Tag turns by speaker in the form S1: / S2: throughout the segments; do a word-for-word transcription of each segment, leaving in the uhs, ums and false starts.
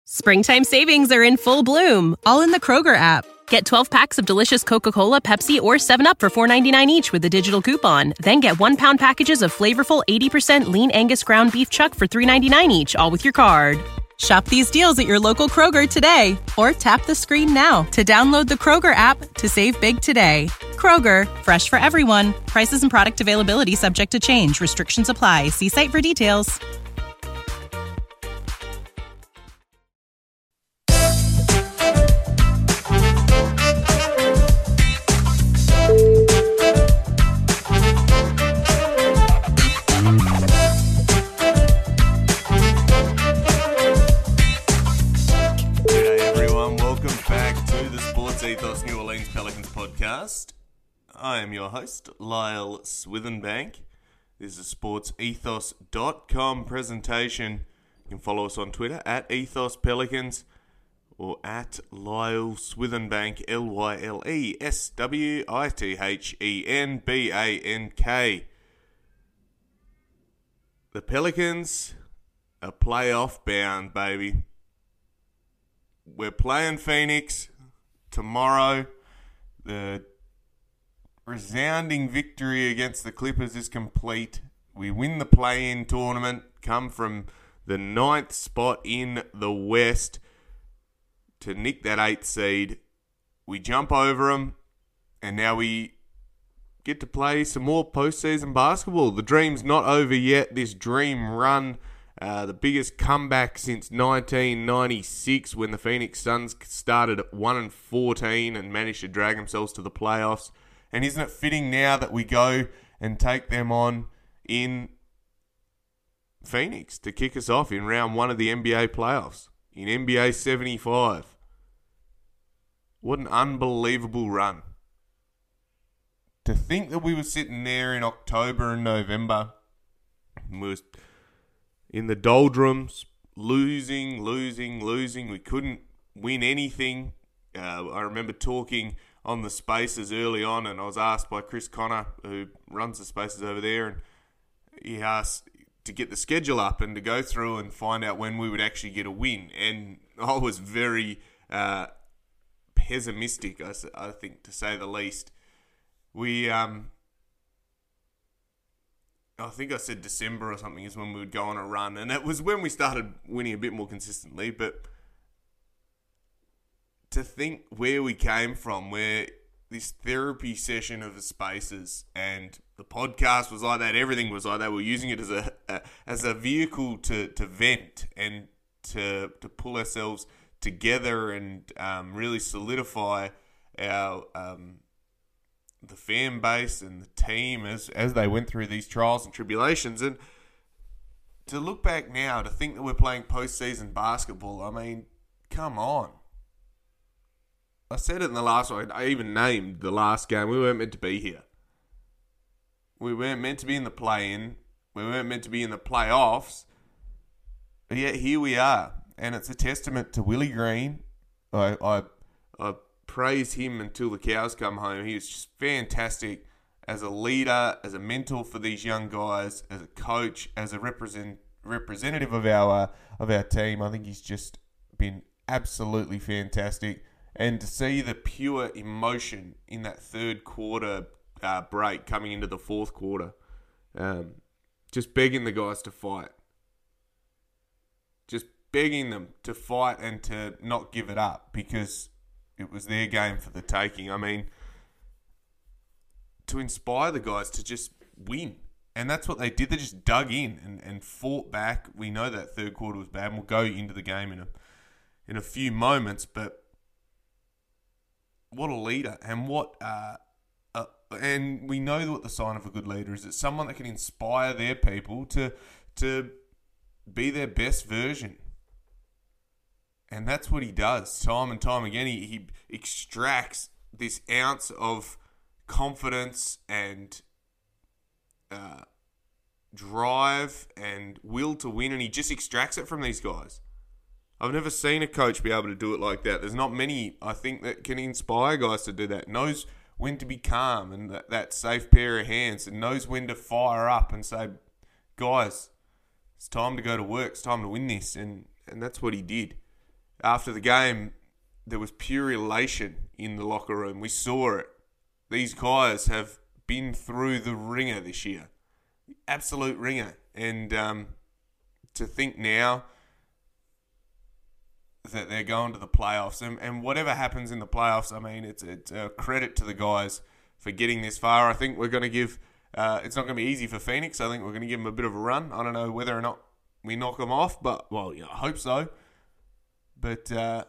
S1: Springtime savings are in full bloom, all in the Kroger app. Get twelve packs of delicious Coca-Cola, Pepsi, or seven up for four ninety-nine each with a digital coupon. Then get one-pound packages of flavorful eighty percent lean Angus ground beef chuck for three ninety-nine each, all with your card. Shop these deals at your local Kroger today, or tap the screen now to download the Kroger app to save big today. Kroger, fresh for everyone. Prices and product availability subject to change. Restrictions apply. See site for details.
S2: Ethos New Orleans Pelicans podcast. I am your host, Lyle Swithenbank. This is a sports ethos dot com presentation. You can follow us on Twitter at Ethos Pelicans or at Lyle Swithenbank, L Y L E S W I T H E N B A N K. The Pelicans are playoff bound, baby. We're playing Phoenix tomorrow. The resounding victory against the Clippers is complete. We win the play-in tournament, come from the ninth spot in the West to nick that eighth seed. We jump over them, and now we get to play some more postseason basketball. The dream's not over yet. This dream run, Uh, the biggest comeback since nineteen ninety-six, when the Phoenix Suns started at one and fourteen and managed to drag themselves to the playoffs. And isn't it fitting now that we go and take them on in Phoenix to kick us off in round one of the N B A playoffs in N B A seventy-five? What an unbelievable run. To think that we were sitting there in October and November and we were in the doldrums, losing, losing, losing. We couldn't win anything. Uh, I remember talking on the Spaces early on, and I was asked by Chris Connor, who runs the Spaces over there, and he asked to get the schedule up and to go through and find out when we would actually get a win. And I was very uh, pessimistic, I, I think, to say the least. We... um. I think I said December or something is when we would go on a run. And it was when we started winning a bit more consistently. But to think where we came from, where this therapy session of the Spaces and the podcast was like that, everything was like that. We were using it as a, a as a vehicle to, to vent and to to pull ourselves together and um, really solidify our... Um, the fan base and the team as as they went through these trials and tribulations. And to look back now, to think that we're playing postseason basketball, I mean, come on. I said it in the last one. I even named the last game. We weren't meant to be here. We weren't meant to be in the play-in. We weren't meant to be in the playoffs. But yet here we are. And it's a testament to Willie Green. I I, I praise him until the cows come home. He was just fantastic as a leader, as a mentor for these young guys, as a coach, as a represent representative of our uh, of our team. I think he's just been absolutely fantastic. And to see the pure emotion in that third quarter uh, break coming into the fourth quarter, um, just begging the guys to fight, just begging them to fight and to not give it up, because it was their game for the taking. I mean, to inspire the guys to just win. And that's what they did. They just dug in and, and fought back. We know that third quarter was bad, and we'll go into the game in a in a few moments. But what a leader. And what uh, uh, and we know what the sign of a good leader is. It's someone that can inspire their people to to be their best version. And that's what he does time and time again. He, he extracts this ounce of confidence and uh, drive and will to win, and he just extracts it from these guys. I've never seen a coach be able to do it like that. There's not many, I think, that can inspire guys to do that. Knows when to be calm and that, that safe pair of hands, and knows when to fire up and say, guys, it's time to go to work. It's time to win this. And, and that's what he did. after the game, there was pure elation in the locker room. We saw it. These guys have been through the ringer this year. Absolute ringer. And um, to think now that they're going to the playoffs, and, and whatever happens in the playoffs, I mean, it's, it's a credit to the guys for getting this far. I think we're going to give, uh, it's not going to be easy for Phoenix. I think we're going to give them a bit of a run. I don't know whether or not we knock them off, but, well, yeah, I hope so. But uh,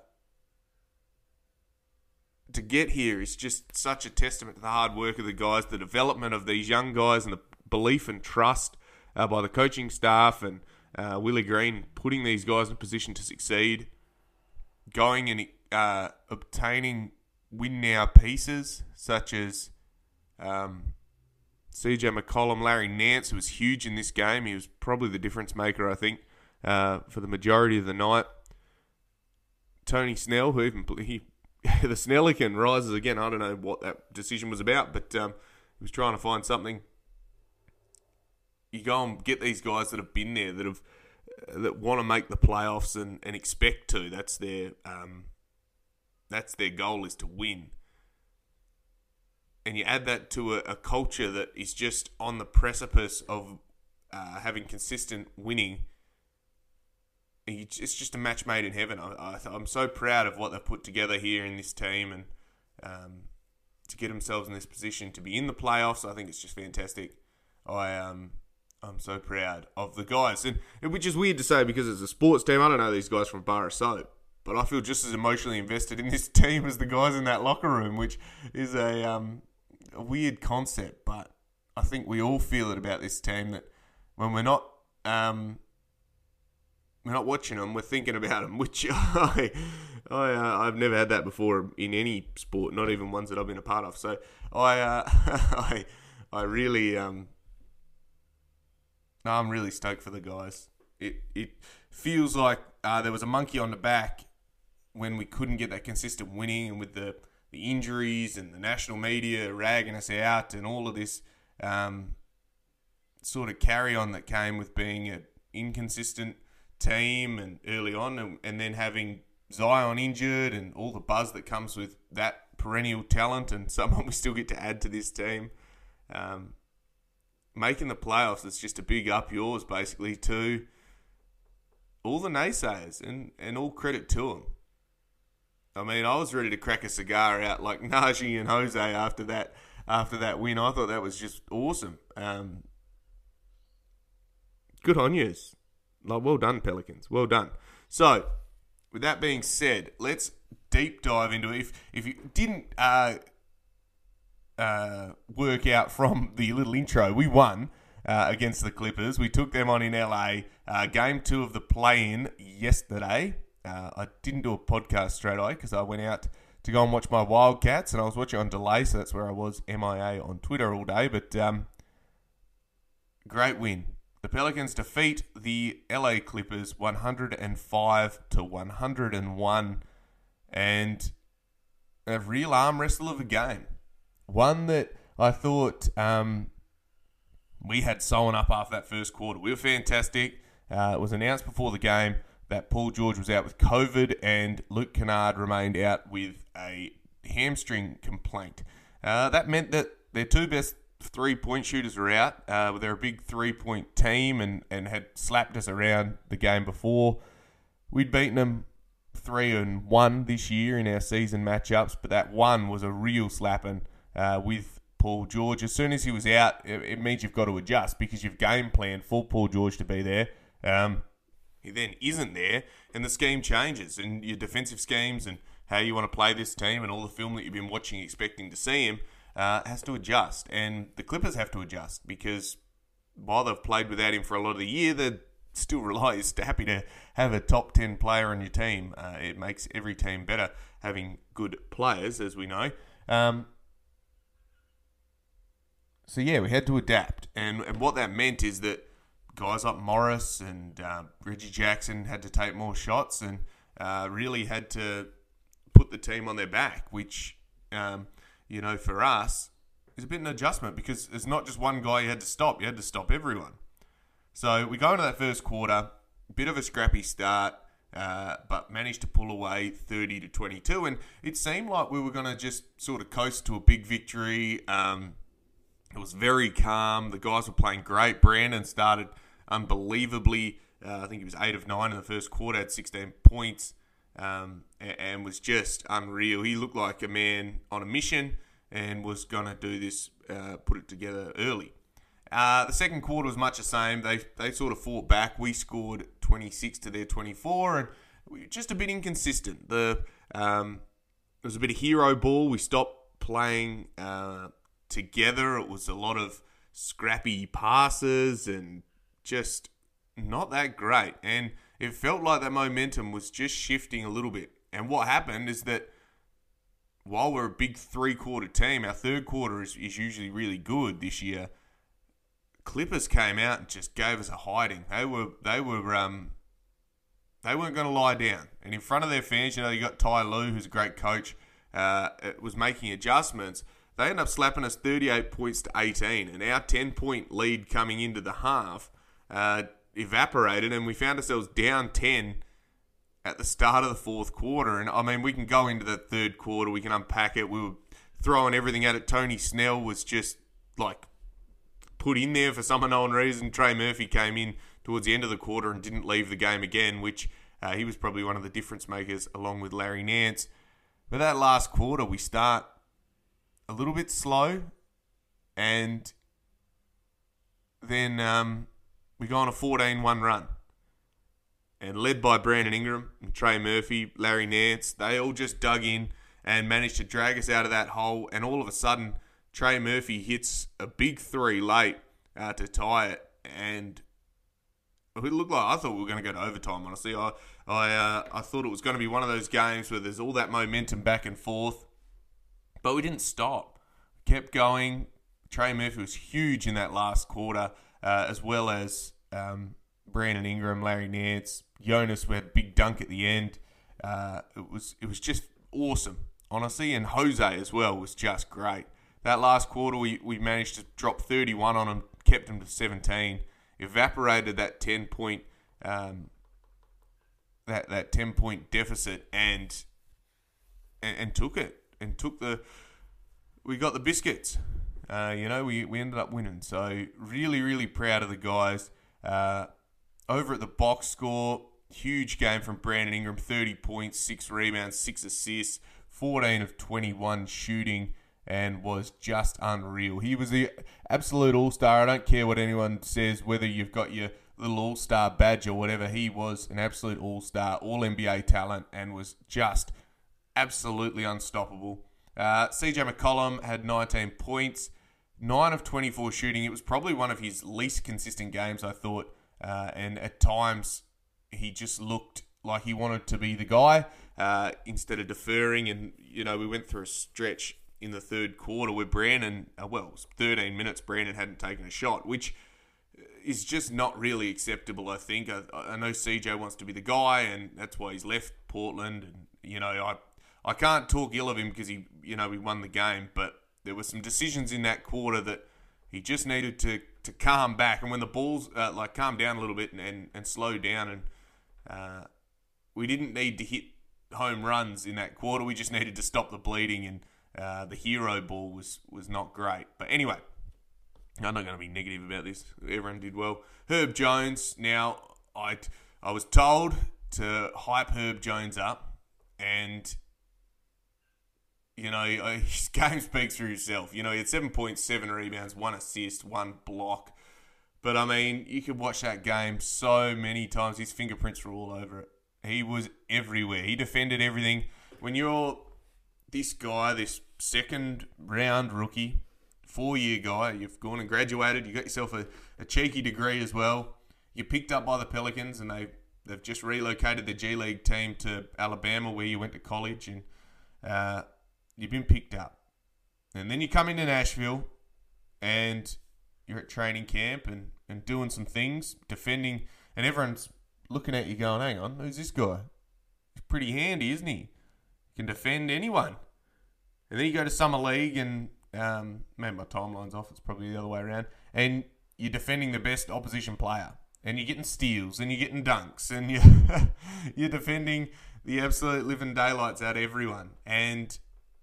S2: to get here is just such a testament to the hard work of the guys, the development of these young guys, and the belief and trust uh, by the coaching staff and uh, Willie Green putting these guys in a position to succeed, going and uh, obtaining win-now pieces such as um, C J McCollum, Larry Nance, who was huge in this game. He was probably the difference maker, I think, uh, for the majority of the night. Tony Snell, who even he the Snellican rises again. I don't know what that decision was about, but um, he was trying to find something. You go and get these guys that have been there, that have uh, that want to make the playoffs and, and expect to. That's their um, that's their goal, is to win. And you add that to a, a culture that is just on the precipice of uh, having consistent winning. It's just a match made in heaven. I, I, I'm so proud of what they've put together here in this team, and um, to get themselves in this position to be in the playoffs, I think it's just fantastic. I um, I'm so proud of the guys, and which is weird to say because it's a sports team. I don't know these guys from Bar of Soap, but I feel just as emotionally invested in this team as the guys in that locker room, which is a um, a weird concept. But I think we all feel it about this team, that when we're not um, we're not watching them, we're thinking about them, which I, I uh, I've never had that before in any sport, not even ones that I've been a part of. So I uh, I I really um. No, I'm really stoked for the guys. It it feels like uh, there was a monkey on the back when we couldn't get that consistent winning, and with the, the injuries and the national media ragging us out and all of this um, sort of carry on that came with being an inconsistent team and early on, and, and then having Zion injured and all the buzz that comes with that perennial talent and someone we still get to add to this team. Um, Making the playoffs, it's just a big up yours, basically, to all the naysayers, and, and all credit to them. I mean, I was ready to crack a cigar out like Najee and Jose after that after that win. I thought that was just awesome. Um, good on yous. Like, well done, Pelicans. Well done. So, with that being said, let's deep dive into it. If, if you didn't... Uh, Uh, work out from the little intro, we won uh, against the Clippers. We took them on in L A. Uh, game two of the play-in yesterday. Uh, I didn't do a podcast straight away because I went out to go and watch my Wildcats, and I was watching on delay, so that's where I was M I A on Twitter all day. But um, great win. The Pelicans defeat the L A Clippers one hundred five to one hundred one, and a real arm wrestle of a game. One that I thought um, we had sewn up after that first quarter. We were fantastic. Uh, it was announced before the game that Paul George was out with COVID and Luke Kennard remained out with a hamstring complaint. Uh, that meant that their two best three-point shooters were out. Uh, they're a big three-point team and, and had slapped us around the game before. We'd beaten them three and one this year in our season matchups, but that one was a real slapping. Uh, with Paul George. As soon as he was out, it, it means you've got to adjust because you've game planned for Paul George to be there. Um, he then isn't there, and the scheme changes, and your defensive schemes and how you want to play this team and all the film that you've been watching expecting to see him uh, has to adjust. And the Clippers have to adjust because while they've played without him for a lot of the year, they're still rely, happy to have a top ten player on your team. Uh, it makes every team better having good players, as we know. Um, So, yeah, we had to adapt. And, and what that meant is that guys like Morris and uh, Reggie Jackson had to take more shots and uh, really had to put the team on their back, which, um, you know, for us is a bit of an adjustment because there's not just one guy you had to stop. You had to stop everyone. So we go into that first quarter, bit of a scrappy start. uh, but managed to pull away thirty to twenty-two. And it seemed like we were going to just sort of coast to a big victory. Um, it was very calm. The guys were playing great. Brandon started unbelievably. Uh, I think he was eight of nine in the first quarter, had sixteen points, um, and, and was just unreal. He looked like a man on a mission and was going to do this, uh, put it together early. Uh, the second quarter was much the same. They they sort of fought back. We scored twenty-six to their twenty-four, and we were just a bit inconsistent. The um, it was a bit of hero ball. We stopped playing uh, together. It was a lot of scrappy passes and just not that great. And it felt like that momentum was just shifting a little bit. And what happened is that while we're a big three-quarter team, our third quarter is, is usually really good this year. Clippers came out and just gave us a hiding. They were they were um they weren't going to lie down. And in front of their fans, you know, you got Ty Lue, who's a great coach, uh, was making adjustments. They ended up slapping us thirty-eight points to eighteen, and our ten-point lead coming into the half uh, evaporated, and we found ourselves down ten at the start of the fourth quarter. And I mean, we can go into the third quarter, we can unpack it. We were throwing everything at it. Tony Snell was just like put in there for some unknown reason. Trey Murphy came in towards the end of the quarter and didn't leave the game again, which uh, he was probably one of the difference makers along with Larry Nance. But that last quarter, we start a little bit slow, and then um, we go on a fourteen one run. And led by Brandon Ingram and Trey Murphy, Larry Nance, they all just dug in and managed to drag us out of that hole. And all of a sudden, Trey Murphy hits a big three late uh, to tie it, and it looked like I thought we were going to go to overtime. Honestly, I I uh, I thought it was going to be one of those games where there's all that momentum back and forth, but we didn't stop. Kept going. Trey Murphy was huge in that last quarter, uh, as well as um, Brandon Ingram, Larry Nance, Jonas with a big dunk at the end. Uh, it was it was just awesome, honestly, and Jose as well was just great. That last quarter, we, we managed to drop thirty-one on them, kept them to seventeen, evaporated that ten point um, that that ten point deficit, and, and and took it and took the. We got the biscuits. Uh, you know, we we ended up winning. So really, really proud of the guys. Uh, over at the box score, huge game from Brandon Ingram, thirty points, six rebounds, six assists, fourteen of twenty-one shooting, and was just unreal. He was the absolute all-star. I don't care what anyone says, whether you've got your little all-star badge or whatever. He was an absolute all-star, all-N B A talent, and was just absolutely unstoppable. Uh, C J McCollum had nineteen points, nine of twenty-four shooting. It was probably one of his least consistent games, I thought. Uh, and at times, he just looked like he wanted to be the guy uh, instead of deferring. And, you know, we went through a stretch in the third quarter where Brandon, uh, well, it was thirteen minutes, Brandon hadn't taken a shot, which is just not really acceptable, I think. I, I know C J wants to be the guy, and that's why he's left Portland. And, you know, I I can't talk ill of him because he, you know, we won the game, but there were some decisions in that quarter that he just needed to, to calm back. And when the balls, uh, like, calm down a little bit and, and, and slow down, and uh, we didn't need to hit home runs in that quarter. We just needed to stop the bleeding, and uh, the hero ball was, was not great. But anyway, I'm not going to be negative about this. Everyone did well. Herb Jones. Now, I, I was told to hype Herb Jones up, and, you know, his game speaks for himself. You know, he had seven points, seven rebounds, one assist, one block. But, I mean, you could watch that game so many times. His fingerprints were all over it. He was everywhere. He defended everything. When you're this guy, this second-round rookie, four-year guy, you've gone and graduated, you got yourself a, a cheeky degree as well. You're picked up by the Pelicans, and they, they've just relocated the G League team to Alabama, where you went to college, and uh, you've been picked up. And then you come into Nashville, and you're at training camp and, and doing some things, defending, and everyone's looking at you going, hang on, who's this guy? He's pretty handy, isn't he? He can defend anyone. And then you go to Summer League, and um, maybe my timeline's off, it's probably the other way around, and you're defending the best opposition player. and you're getting steals, and you're getting dunks, and you're, you're defending the absolute living daylights out of everyone. And,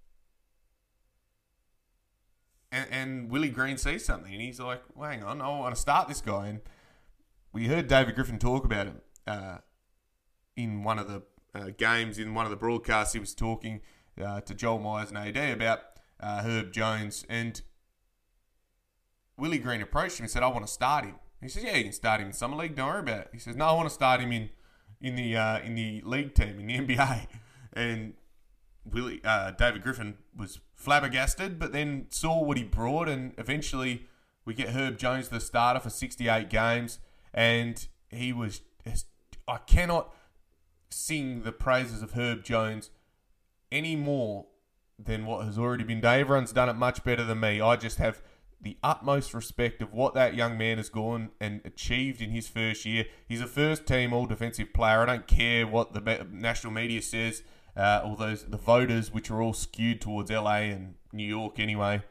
S2: and and Willie Green sees something, and he's like, well, hang on, I want to start this guy. And we heard David Griffin talk about him uh, in one of the uh, games, in one of the broadcasts. He was talking uh, to Joel Myers and A D about uh, Herb Jones, and Willie Green approached him and said, I want to start him. He says, yeah, you can start him in Summer League, don't worry about it. He says, no, I want to start him in in the uh, in the league team, in the N B A. And Willie, uh, David Griffin was flabbergasted, but then saw what he brought, and eventually we get Herb Jones the starter for sixty-eight games, and he was, I cannot sing the praises of Herb Jones any more than what has already been done. Everyone's done it much better than me. I just have the utmost respect of what that young man has gone and achieved in his first year. He's a first-team all-defensive player. I don't care what the national media says, uh, all those the voters, which are all skewed towards L A and New York anyway.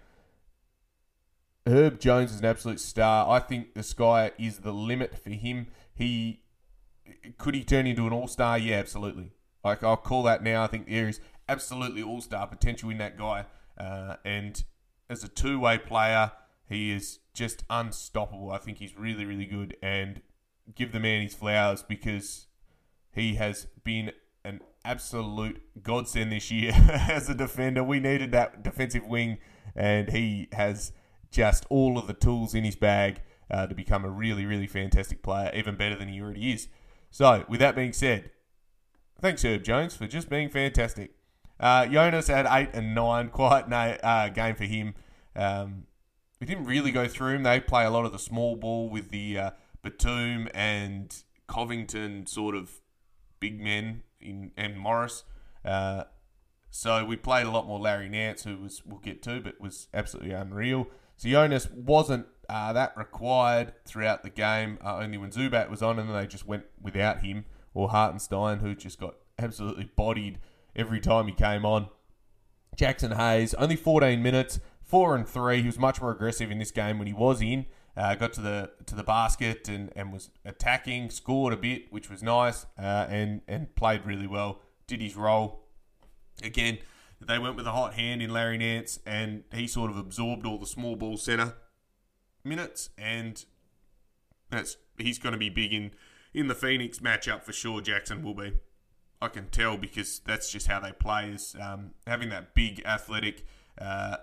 S2: Herb Jones is an absolute star. I think the sky is the limit for him. He could he turn into an all-star? Yeah, absolutely. Like, I'll call that now. I think there is absolutely all-star potential in that guy. Uh, and as a two-way player, he is just unstoppable. I think he's really, really good. And give the man his flowers, because he has been an absolute godsend this year as a defender. We needed that defensive wing, and he has just all of the tools in his bag uh, to become a really, really fantastic player, even better than he already is. So, with that being said, thanks, Herb Jones, for just being fantastic. Uh, Jonas had eight and nine, quite a uh, game for him. Um, we didn't really go through him. They play a lot of the small ball with the uh, Batum and Covington sort of big men in and Morris. Uh, so we played a lot more Larry Nance, who was we'll get to, but was absolutely unreal. So Jonas wasn't uh, that required throughout the game, uh, only when Zubat was on, and then they just went without him, or Hartenstein, who just got absolutely bodied every time he came on. Jackson Hayes, only fourteen minutes, four and three. He was much more aggressive in this game when he was in. Uh, got to the to the basket and, and was attacking, scored a bit, which was nice, uh, and, and played really well. Did his role. Again, they went with a hot hand in Larry Nance, and he sort of absorbed all the small ball centre minutes, and that's he's going to be big in, in the Phoenix matchup for sure. Jackson will be. I can tell, because that's just how they play, is um, having that big, athletic uh,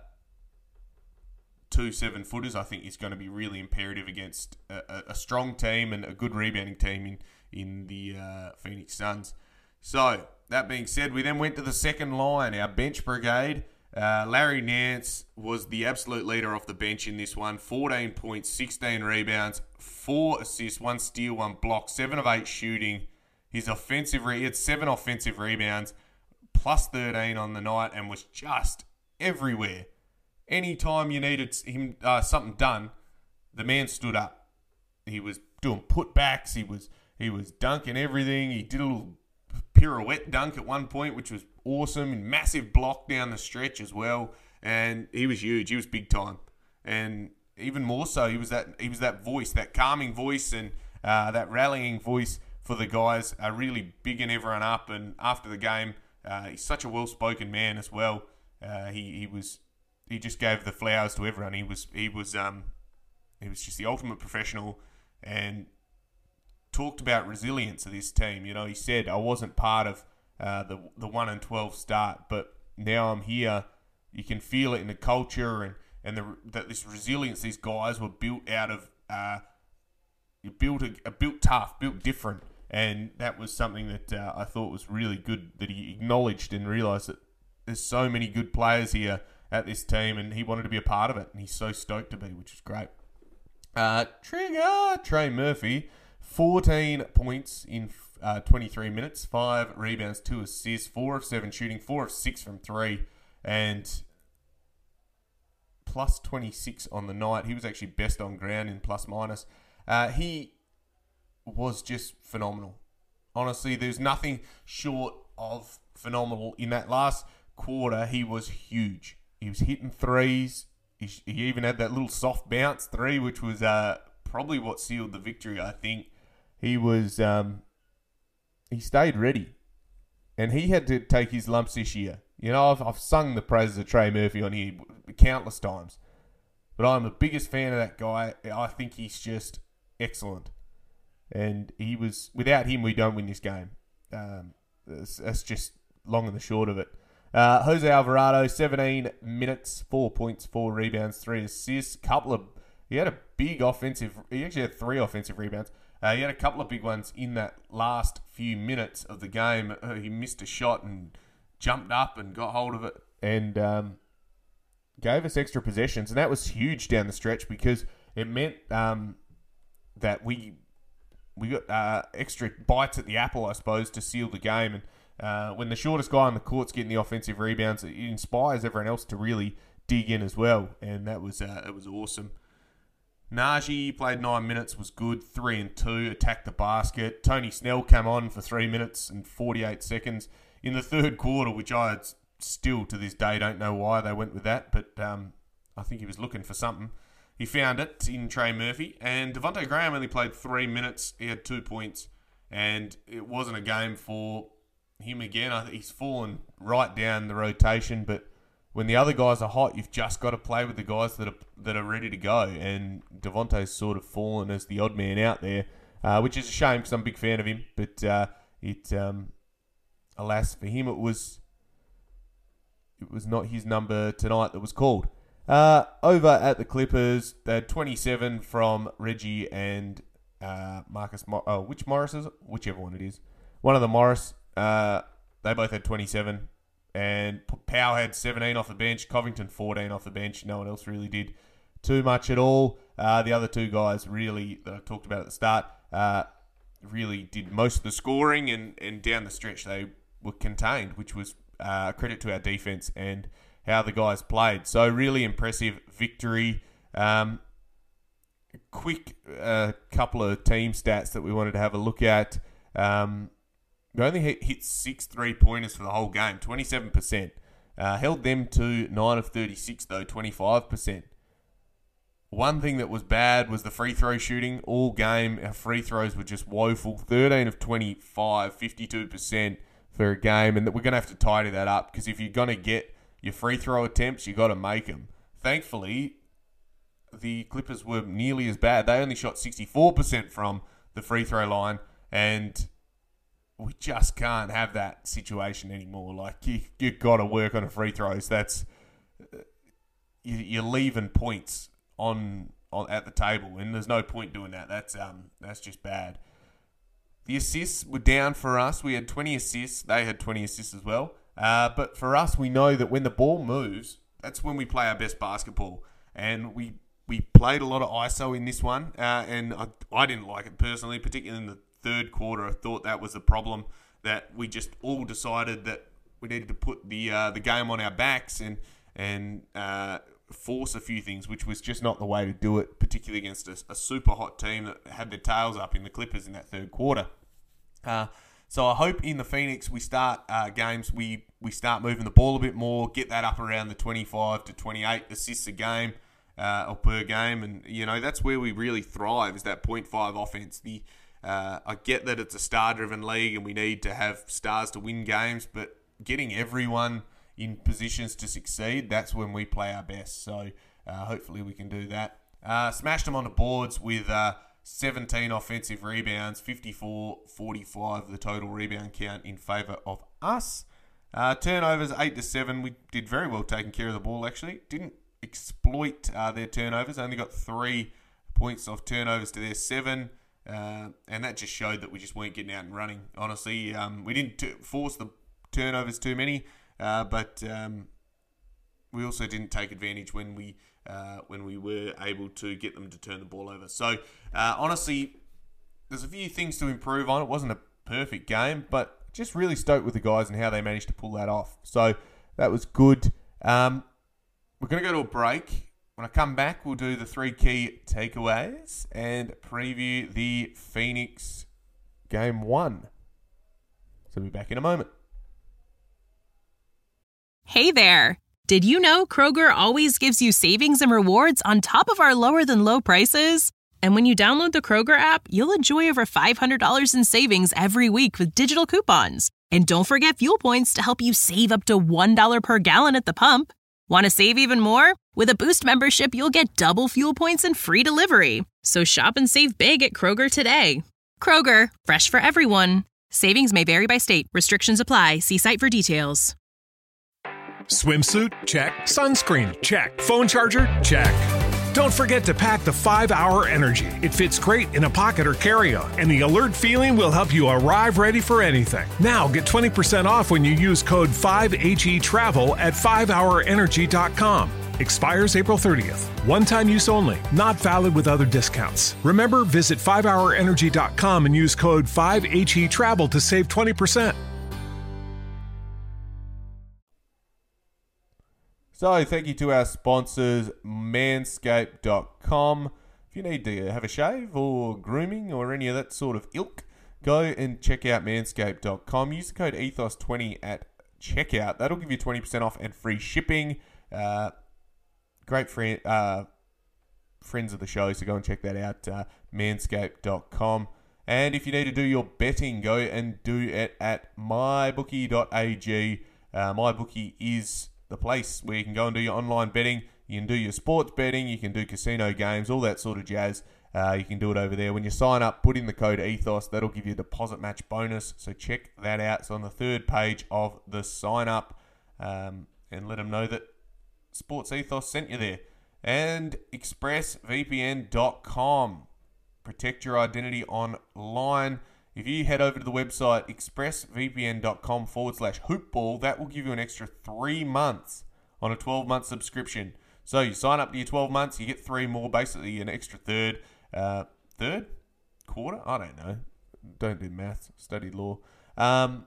S2: two seven-footers, I think, is going to be really imperative against a, a strong team and a good rebounding team in, in the uh, Phoenix Suns. So, that being said, we then went to the second line, our bench brigade. Uh, Larry Nance was the absolute leader off the bench in this one. fourteen points, sixteen rebounds, four assists, one steal, one block, seven of eight shooting. His offensive, re- he had seven offensive rebounds, plus thirteen on the night, and was just everywhere. Anytime you needed him uh, something done, the man stood up. He was doing putbacks. He was he was dunking everything. He did a little pirouette dunk at one point, which was awesome, and massive block down the stretch as well. And he was huge. He was big time, and even more so, he was that he was that voice, that calming voice, and uh, that rallying voice for the guys, uh, really bigging everyone up. And after the game, uh, he's such a well-spoken man as well. Uh, he he was he just gave the flowers to everyone. He was he was um he was just the ultimate professional, and talked about resilience of this team. You know, he said, I wasn't part of uh, the the one and twelve start, but now I'm here. You can feel it in the culture, and and the, that this resilience these guys were built out of. Uh, built a, a built tough, built different. And that was something that uh, I thought was really good, that he acknowledged and realised that there's so many good players here at this team, and he wanted to be a part of it, and he's so stoked to be, which is great. Uh, Trigger! Trey Murphy, fourteen points in uh, twenty-three minutes, five rebounds, two assists, four of seven shooting, four of six from three, and plus twenty-six on the night. He was actually best on ground in plus minus. Uh, he was just phenomenal. Honestly, there's nothing short of phenomenal. In that last quarter, he was huge. He was hitting threes. He, he even had that little soft bounce three, which was uh, probably what sealed the victory, I think.
S3: he was um, he stayed ready, and he had to take his lumps this year. You know, I've I've sung the praises of Trey Murphy on here countless times, but I'm the biggest fan of that guy. I think he's just excellent, and he was without him we don't win this game. Um, that's, that's just long and the short of it. Uh, Jose Alvarado, seventeen minutes, four points, four rebounds, three assists. Couple of he had a big offensive. He actually had three offensive rebounds. Uh, he had a couple of big ones in that last few minutes of the game. Uh, he missed a shot and jumped up and got hold of it and um, gave us extra possessions, and that was huge down the stretch because it meant um, that we we got uh, extra bites at the apple, I suppose, to seal the game. And Uh, when the shortest guy on the court's getting the offensive rebounds, it inspires everyone else to really dig in as well, and that was uh, it was awesome. Najee played nine minutes, was good, three and two, attacked the basket. Tony Snell came on for three minutes and forty-eight seconds in the third quarter, which I still to this day don't know why they went with that, but um, I think he was looking for something. He found it in Trey Murphy, and Devontae Graham only played three minutes. He had two points, and it wasn't a game for him again. I think he's fallen right down the rotation, but when the other guys are hot, you've just got to play with the guys that are that are ready to go. And Devontae's sort of fallen as the odd man out there, uh, which is a shame because I'm a big fan of him. But uh, it, um, alas for him, it was it was not his number tonight that was called. Uh, over at the Clippers, they had twenty-seven from Reggie and uh, Marcus. Mor- oh, which Morris is it? Whichever one it is. One of the Morris. Uh, they both had twenty-seven, and Powell had seventeen off the bench, Covington fourteen off the bench. No one else really did too much at all. Uh, the other two guys really, that I talked about at the start, uh, really did most of the scoring, and, and down the stretch they were contained, which was uh, a credit to our defense and how the guys played. So really impressive victory. Um, quick uh, couple of team stats that we wanted to have a look at. Um, We only hit, hit six three-pointers for the whole game, twenty-seven percent. Uh, held them to nine of thirty-six, though, twenty-five percent. One thing that was bad was the free throw shooting. All game, our free throws were just woeful. thirteen of twenty-five, fifty-two percent for a game. And we're going to have to tidy that up because if you're going to get your free throw attempts, you got to make them. Thankfully, the Clippers were nearly as bad. They only shot sixty-four percent from the free throw line, and we just can't have that situation anymore. Like, you, you've got to work on the free throws. That's you, you're leaving points on, on at the table, and there's no point doing that. That's um that's just bad. The assists were down for us. We had twenty assists. They had twenty assists as well. Uh, but for us, we know that when the ball moves, that's when we play our best basketball. And we we played a lot of I S O in this one, uh, and I, I didn't like it personally, particularly in the third quarter. I thought that was a problem, that we just all decided that we needed to put the uh, the game on our backs and and uh, force a few things, which was just not the way to do it, particularly against a, a super hot team that had their tails up in the Clippers in that third quarter. Uh, so I hope in the Phoenix we start uh, games, we, we start moving the ball a bit more, get that up around the twenty-five to twenty-eight assists a game uh, or per game, and you know that's where we really thrive, is that point five offense. The Uh, I get that it's a star-driven league and we need to have stars to win games, but getting everyone in positions to succeed, that's when we play our best. So uh, hopefully we can do that. Uh, smashed them on the boards with uh, seventeen offensive rebounds, fifty-four forty-five the total rebound count in favour of us. Uh, turnovers, eight to seven. We did very well taking care of the ball, actually. Didn't exploit uh, their turnovers. Only got three points off turnovers to their seven. Uh, and that just showed that we just weren't getting out and running, honestly. Um, we didn't t- force the turnovers too many, uh, but um, we also didn't take advantage when we uh, when we were able to get them to turn the ball over. So, uh, honestly, there's a few things to improve on. It wasn't a perfect game, but just really stoked with the guys and how they managed to pull that off. So, that was good. Um, we're going to go to a break. When I come back, we'll do the three key takeaways and preview the Phoenix game one. So we'll be back in a moment.
S1: Hey there. Did you know Kroger always gives you savings and rewards on top of our lower than low prices? And when you download the Kroger app, you'll enjoy over five hundred dollars in savings every week with digital coupons. And don't forget fuel points to help you save up to one dollar per gallon at the pump. Want to save even more? With a Boost membership, you'll get double fuel points and free delivery. So shop and save big at Kroger today. Kroger, fresh for everyone. Savings may vary by state. Restrictions apply. See site for details.
S4: Swimsuit? Check. Sunscreen? Check. Phone charger? Check. Don't forget to pack the five hour Energy. It fits great in a pocket or carry-on, and the alert feeling will help you arrive ready for anything. Now get twenty percent off when you use code five H E travel at five hour energy dot com. Expires April thirtieth. One-time use only. Not valid with other discounts. Remember, visit five hour energy dot com and use code five H E travel to save twenty percent.
S3: So, thank you to our sponsors, manscaped dot com. If you need to have a shave or grooming or any of that sort of ilk, go and check out manscaped dot com. Use the code ethos twenty at checkout. That'll give you twenty percent off and free shipping. Uh, great friend, uh, friends of the show, so go and check that out, uh, manscaped dot com. And if you need to do your betting, go and do it at my bookie dot a g. Uh, MyBookie is the place where you can go and do your online betting. You can do your sports betting, you can do casino games, all that sort of jazz. Uh, you can do it over there. When you sign up, put in the code ETHOS. That'll give you a deposit match bonus. So check that out. It's on the third page of the sign up. Um, and let them know that Sports Ethos sent you there. And express v p n dot com. Protect your identity online. If you head over to the website express v p n dot com forward slash hoopball, that will give you an extra three months on a twelve-month subscription. So you sign up to your twelve months, you get three more, basically an extra third. Uh, third? Quarter? I don't know. Don't do maths. Studied law. Um,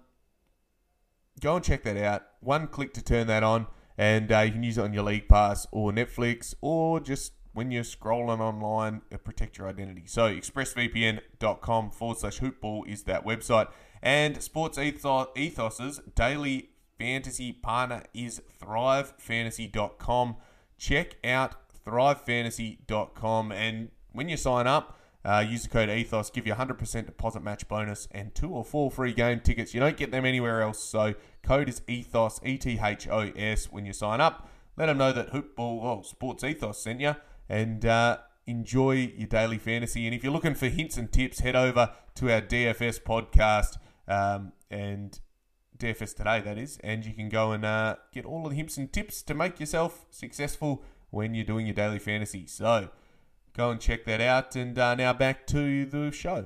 S3: go and check that out. One click to turn that on, and uh, you can use it on your League Pass or Netflix, or just when you're scrolling online, uh, protect your identity. So express v p n dot com forward slash hoopball is that website. And Sports Ethos, Ethos's daily fantasy partner is thrive fantasy dot com. Check out thrive fantasy dot com, and when you sign up, uh, use the code ETHOS, give you a one hundred percent deposit match bonus and two or four free game tickets. You don't get them anywhere else, so code is ETHOS, E T H O S, when you sign up. Let them know that Hoopball, well, Sports Ethos sent you. And uh, enjoy your daily fantasy. And if you're looking for hints and tips, head over to our D F S podcast, um, and D F S Today, that is. And you can go and uh, get all of the hints and tips to make yourself successful when you're doing your daily fantasy. So go and check that out. And uh, now back to the show.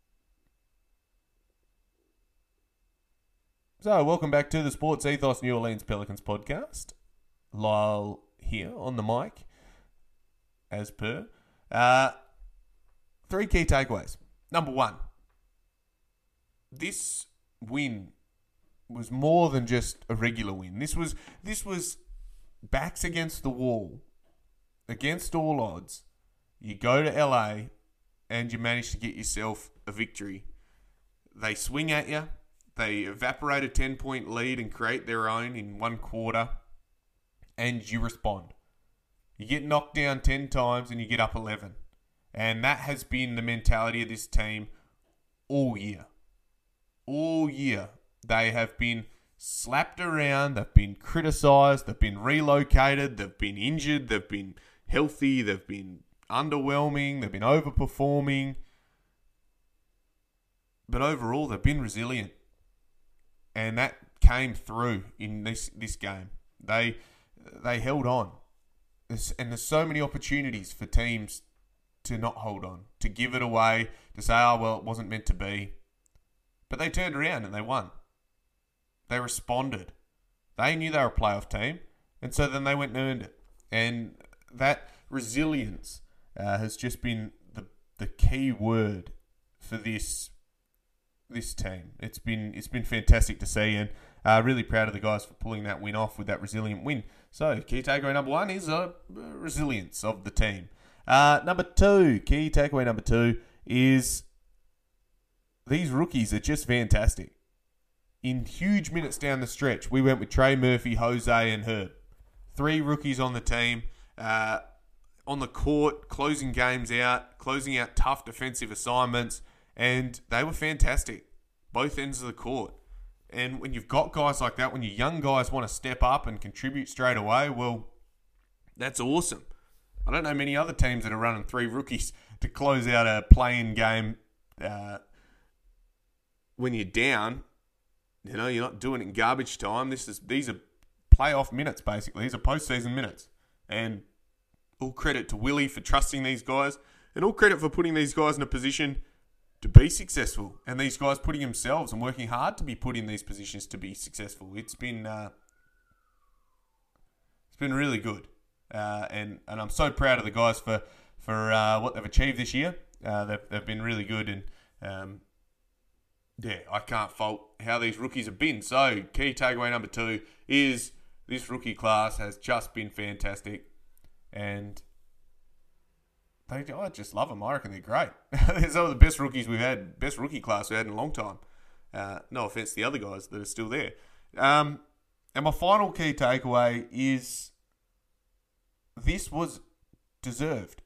S3: So welcome back to the Sports Ethos New Orleans Pelicans podcast. Lyle here on the mic. As per. Uh, three key takeaways. Number one, this win was more than just a regular win. This was this was backs against the wall, against all odds. You go to L A and you manage to get yourself a victory. They swing at you. They evaporate a ten-point lead and create their own in one quarter, and you respond. You get knocked down ten times and you get up eleven. And that has been the mentality of this team all year. All year. They have been slapped around. They've been criticised. They've been relocated. They've been injured. They've been healthy. They've been underwhelming. They've been overperforming. But overall, they've been resilient. And that came through in this, this game. They, they held on. And there's so many opportunities for teams to not hold on, to give it away, to say, oh, well, it wasn't meant to be. But they turned around and they won. They responded. They knew they were a playoff team, and so then they went and earned it. And that resilience uh, has just been the the key word for this this team. It's been it's been fantastic to see, and uh, really proud of the guys for pulling that win off with that resilient win. So, key takeaway number one is uh, resilience of the team. Uh, number two, key takeaway number two is these rookies are just fantastic. In huge minutes down the stretch, we went with Trey Murphy, Jose, and Herb. Three rookies on the team. Uh,
S2: on the court, closing games out, closing out tough defensive assignments, and they were fantastic, both ends of the court. And when you've got guys like that, when your young guys want to step up and contribute straight away, well, that's awesome. I don't know many other teams that are running three rookies to close out a play-in game uh, when you're down. You know, you're not doing it in garbage time. This is These are playoff minutes, basically. These are postseason minutes. And all credit to Willie for trusting these guys, and all credit for putting these guys in a position to be successful, and these guys putting themselves and working hard to be put in these positions to be successful. It's been uh, it's been really good, uh, and and I'm so proud of the guys for for uh, what they've achieved this year. Uh, they've they've been really good, and um, yeah, I can't fault how these rookies have been. So key takeaway number two is this rookie class has just been fantastic, and They, I just love them. I reckon they're great. They're some of the best rookies we've had, best rookie class we've had in a long time. Uh, no offense to the other guys that are still there. Um, and my final key takeaway is this was deserved.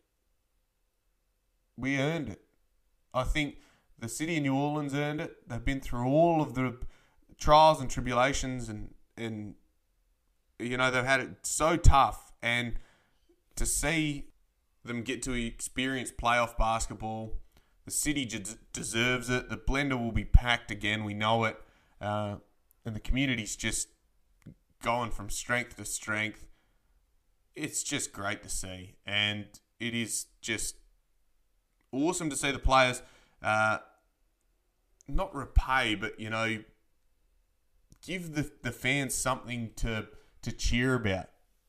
S2: We earned it. I think the city of New Orleans earned it. They've been through all of the trials and tribulations, and, and you know, they've had it so tough. And to see them get to experience playoff basketball, the city just deserves it. The blender will be packed again. We know it. Uh, and the community's just going from strength to strength. It's just great to see. And it is just awesome to see the players uh, not repay, but, you know, give the, the fans something to to cheer about.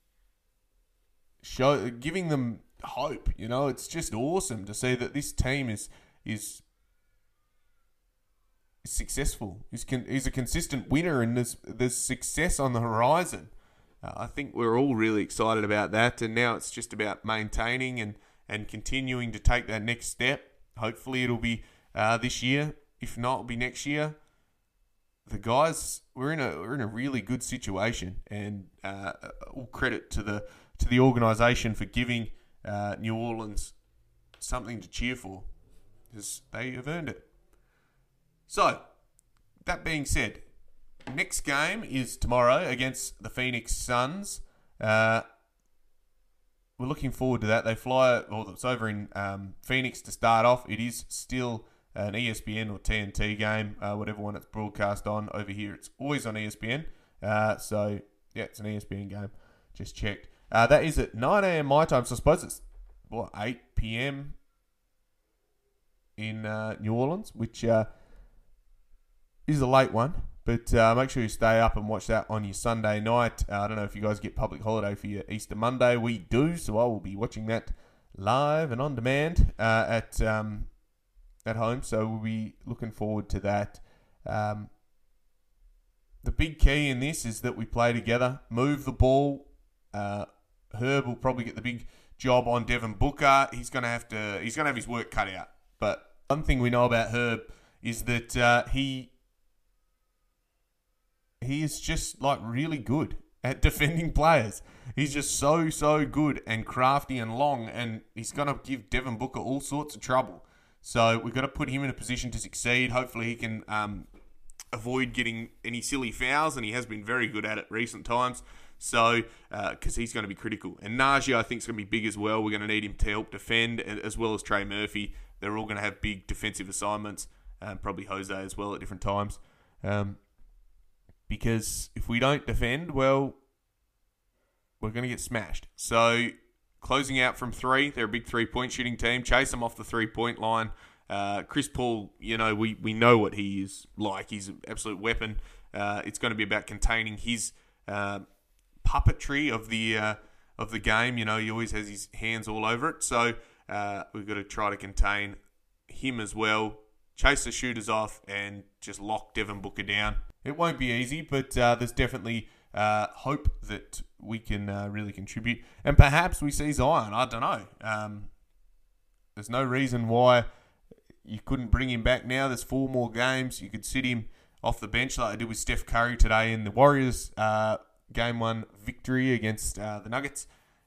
S2: Show, giving them hope. You know, it's just awesome to see that this team is is, is successful. Is con, is a consistent winner, and there's there's success on the horizon. Uh, I think we're all really excited about that, and now it's just about maintaining and, and continuing to take that next step. Hopefully, it'll be uh, this year. If not, it'll be next year. The guys, we're in a we're in a really good situation, and uh, all credit to the to the organisation for giving Uh, New Orleans something to cheer for, because they have earned it. So, that being said, next game is tomorrow against the Phoenix Suns. Uh, we're looking forward to that. They fly, well, it's over in um, Phoenix to start off. It is still an E S P N or T N T game, uh, whatever one it's broadcast on. Over here, it's always on E S P N. Uh, so, yeah, it's an E S P N game. Just checked. Uh, that is at nine a.m. my time, so I suppose it's, what, eight p.m. in uh, New Orleans, which uh, is a late one. But uh, make sure you stay up and watch that on your Sunday night. Uh, I don't know if you guys get public holiday for your Easter Monday. We do, so I will be watching that live and on demand uh, at um, at home. So we'll be looking forward to that. Um, the big key in this is that we play together, move the ball. Uh, Herb will probably get the big job on Devin Booker. He's gonna have to. He's gonna have his work cut out. But one thing we know about Herb is that uh, he he is just like really good at defending players. He's just so so good and crafty and long, and he's gonna give Devin Booker all sorts of trouble. So we've got to put him in a position to succeed. Hopefully, he can um, avoid getting any silly fouls, and he has been very good at it recent times. So, because uh, he's going to be critical. And Najee, I think, is going to be big as well. We're going to need him to help defend, as well as Trey Murphy. They're all going to have big defensive assignments, um, probably Jose as well at different times. Um, because if we don't defend, well, we're going to get smashed. So, closing out from three, they're a big three-point shooting team. Chase them off the three-point line. Uh, Chris Paul, you know, we, we know what he is like. He's an absolute weapon. Uh, it's going to be about containing his Uh, puppetry of the uh, of the game. You know, he always has his hands all over it. So uh, we've got to try to contain him as well, chase the shooters off, and just lock Devin Booker down. It won't be easy, but uh, there's definitely uh, hope that we can uh, really contribute. And perhaps we see Zion. I don't know. Um, there's no reason why you couldn't bring him back now. There's four more games. You could sit him off the bench like I did with Steph Curry today in the Warriors uh, game one victory against uh, the Nuggets.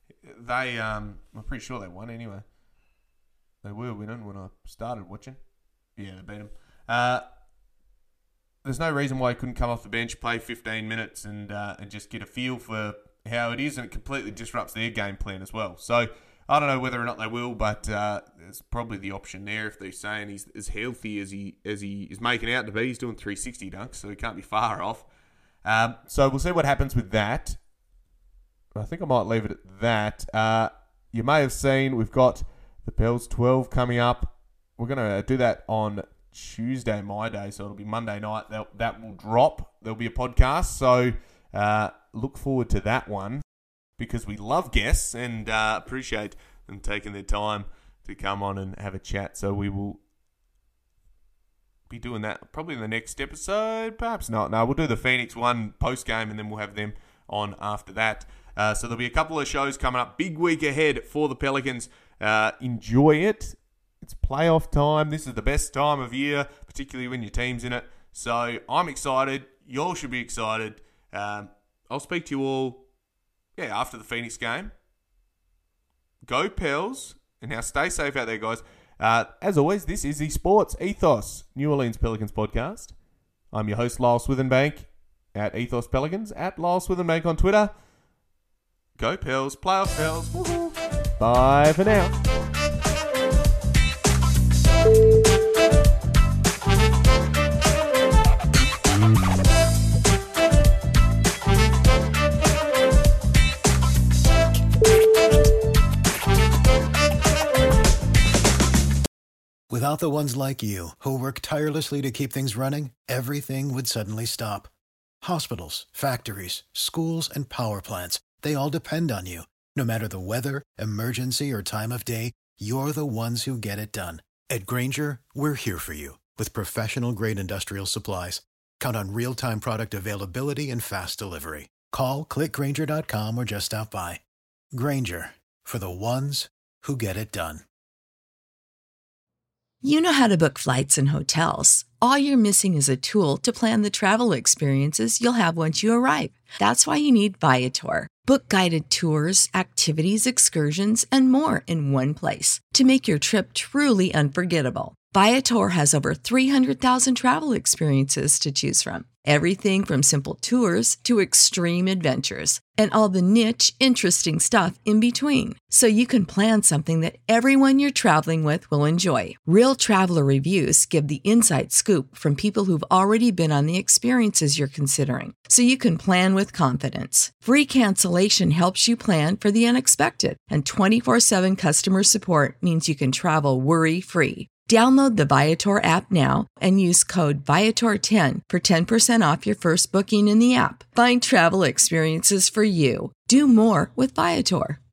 S3: They, um, I'm pretty sure they won anyway. They were winning when I started watching. Yeah, they beat them. Uh, there's no reason why he couldn't come off the bench, play fifteen minutes, and uh, and just get a feel for how it is, and it completely disrupts their game plan as well. So I don't know whether or not they will, but uh, there's probably the option there if they're saying he's as healthy as he as he is making out to be. He's doing three sixty dunks, so he can't be far off. Um, so we'll see what happens with that. I think I might leave it at that. Uh, you may have seen we've got the Pels twelve coming up. We're going to do that on Tuesday, my day, so it'll be Monday night. That, that will drop. There'll be a podcast, so uh, look forward to that one because we love guests and uh, appreciate them taking their time to come on and have a chat. So we will be doing that probably in the next episode. Perhaps not. No, we'll do the Phoenix one post-game and then we'll have them on after that. Uh, so there'll be a couple of shows coming up. Big week ahead for the Pelicans. Uh, enjoy it. It's playoff time. This is the best time of year, particularly when your team's in it. So I'm excited. You all should be excited. Um, I'll speak to you all, yeah, after the Phoenix game. Go Pels. And now stay safe out there, guys. Uh, as always, this is the Sports Ethos New Orleans Pelicans podcast. I'm your host, Lyle Swithenbank, at Ethos Pelicans, at Lyle Swithenbank on Twitter. Go Pels, playoff Pels. Woo-hoo. Bye for now.
S5: Without the ones like you, who work tirelessly to keep things running, everything would suddenly stop. Hospitals, factories, schools, and power plants, they all depend on you. No matter the weather, emergency, or time of day, you're the ones who get it done. At Grainger, we're here for you with professional-grade industrial supplies. Count on real-time product availability and fast delivery. Call, click Grainger dot com, or just stop by. Grainger, for the ones who get it done.
S6: You know how to book flights and hotels. All you're missing is a tool to plan the travel experiences you'll have once you arrive. That's why you need Viator. Book guided tours, activities, excursions, and more in one place to make your trip truly unforgettable. Viator has over three hundred thousand travel experiences to choose from. Everything from simple tours to extreme adventures and all the niche, interesting stuff in between. So you can plan something that everyone you're traveling with will enjoy. Real traveler reviews give the inside scoop from people who've already been on the experiences you're considering. So you can plan with confidence. Free cancellation helps you plan for the unexpected. And twenty-four seven customer support means you can travel worry-free. Download the Viator app now and use code Viator ten for ten percent off your first booking in the app. Find travel experiences for you. Do more with Viator.